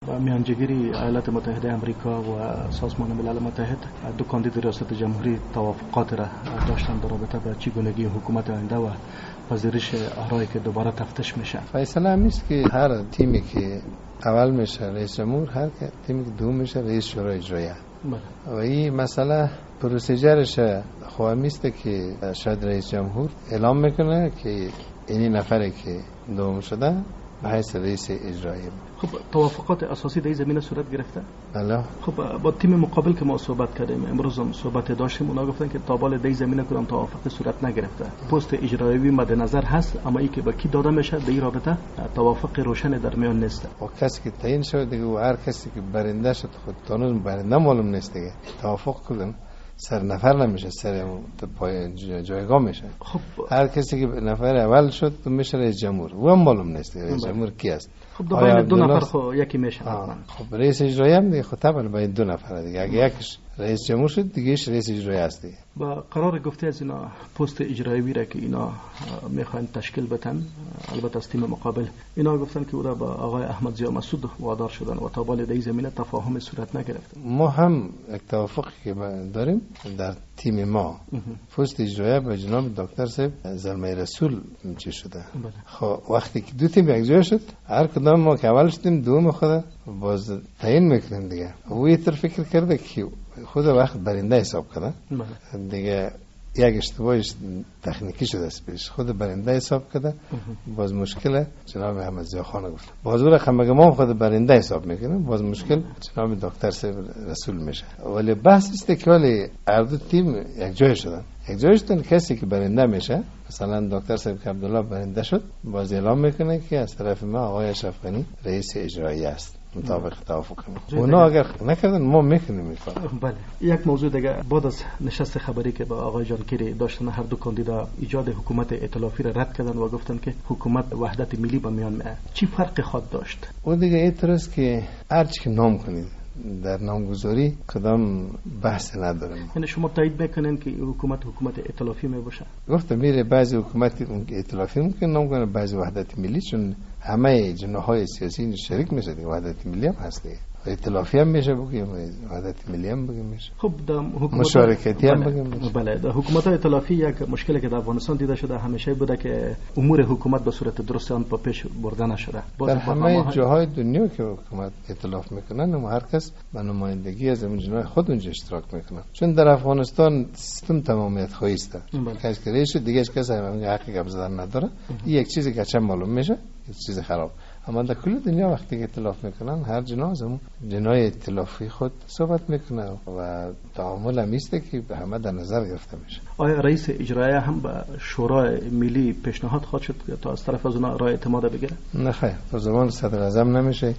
میانجیگری ایالات متحده آمریکا و سازمان ملل متحد دو کاندید ریاست جمهوری توافقات را داشتن در رابطه با چگونگی حکومت آینده و پذیرش آرایی که دوباره تفتیش میشه. فیصله هم نیست که هر تیمی که اول میشه رئیس جمهور، هر تیمی که دوم میشه رئیس شورای اجرایی. و این مسئله پروسیجرش خواهمیسته که شاید رئیس جمهور اعلام میکنه که این نفری که دوم شده به حیث رئیس اجرایی. خب توافقات اساسی در این زمینه صورت گرفته؟ بله. خب با تیم مقابل که ما صحبت کردیم امروز هم صحبت داشتیم، اونا گفتن که تا بال در این زمینه کدام توافق صورت نگرفته. پست اجرایی مد نظر هست، اما ای که با کی داده میشه در این رابطه توافق روشن در میان نیست. و کسی که تعیین شده دیگه و هر کسی که برنده شد خود تونس برنده معلوم نیست دیگه. توافق کردن سر نفر نمیشه، سر پای جایگاه میشه. خب هر کسی که نفر اول شد تو میشه رئیس جمهور، و هم معلوم نیست رئیس جمهور کی است. خب دو نفر خب یکی میشه. خب رئیس اجرایی هم دیگه خب طبعا باید دو نفر دیگه. اگه یکیش رئیس جمهور شد دیگهش رئیس اجرایی است دیگه. با قرار گفته از اینا پست اجرایی را که اینا میخوان تشکیل بدن، البته از تیم مقابل اینا گفتن که او با آقای احمد ضیا مسعود وادار شدن و تا بال در این زمینه تفاهم صورت نگرفت. ما هم یک توافقی که داریم در تیم ما پست اجرایی با جناب دکتر صاحب زلمه رسول چه شده. خب وقتی که دو تیم یک جای شد، هر کدام ما که اول شدیم دوم خود باز تعیین میکنیم دیگه. او اینطور فکر کرده که خود وقت برنده حساب کنه دیگه. یک اشتباهش تکنیکی شده است پیش، خود برنده حساب کرده. باز مشکل جناب احمد ضیا خان گفت باز او رقم ما خود برنده حساب میکنه، باز مشکل جناب دکتر صاحب رسول میشه. ولی بحث است که ولی هر دو تیم یک جای شدن، یک جای شدن. کسی که برنده میشه، مثلا دکتر صاحب عبدالله برنده شد، باز اعلام میکنه که از طرف ما آقای اشرف غنی رئیس اجرایی است مطابق توافق کنیم. اونا اگر نکردن ما میکنیم میفهم. بله. یک موضوع دیگه، بعد از نشست خبری که با آقای جانکیری داشتن، هر دو کاندیدا ایجاد حکومت ائتلافی را رد کردن و گفتن که حکومت وحدت ملی به میان میاد. چی فرق خواهد داشت؟ اون دیگه اعتراض که هر چی که نام کنید در نامگذاری کدام بحث ندارم. یعنی شما تایید میکنین که حکومت ائتلافی می باشه؟ گفتم میره بعضی حکومت ائتلافی ممکن نام کنه، بعضی وحدت ملی، چون همه جناح‌های سیاسی شریک میشه دیگه. وحدت ملی هم هست دیگه، ائتلافی هم میشه بگیم، وحدت ملی هم بگیم میشه. خب مشارکتی هم بگیم میشه. بله. در حکومت ائتلافی یک مشکلی که در افغانستان دیده شده همیشه بوده که امور حکومت به صورت درست آن پیش برده نشده. در همه جاهای دنیا که حکومت ائتلاف میکنن و هر کس به نمایندگی از جناح خود اونجا اشتراک میکنه. چون در افغانستان سیستم تمامیت خواهی است. کسی که رئیس دیگه کسی هم حقی گپ زدن نداره. این یک چیزی که چه معلوم میشه، یک چیز خراب. اما در کل دنیا وقتی که ائتلاف میکنن، هر جناح از اون جناح ائتلافی خود صحبت میکنه و تعامل هم ایسته که به همه در نظر گرفته میشه. آیا رئیس اجرایی هم به شورای ملی پیشنهاد خواهد شد تا از طرف از اونها رای اعتماد بگیره؟ نه خیر، به زبان صدر اعظم نمیشه.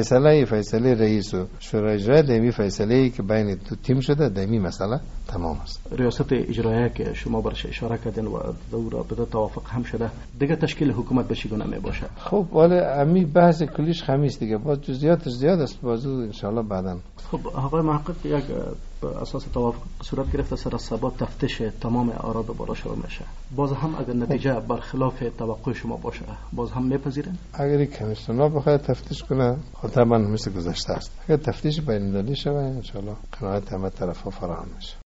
فیصله رئیس و شورای اجرایی دمی فیصله که بین دو تیم شده، دمی مسئله تمام است. ریاست اجرایی که شما برش اشاره کردین و دور به توافق هم شده، دیگه تشکیل حکومت به چگونه می باشه؟ خب ولی امی بحث کلیش خمیس دیگه، باز جزئیاتش زیاد است، بازو ان شاء الله بعداً. خب آقای محقق، یک اساس توافق صورت گرفته سر ثبات تفتیش تمام آرا دوباره شروع میشه. باز هم اگر نتیجه برخلاف توقع شما باشه، باز هم میپذیرین؟ اگر کمیسیون بخواد تفتیش کنه، خب طبعا مثل گذشته است. اگر تفتیش بین‌المللی شه، ان شاء الله قناعت همه طرفا فراهم میشه.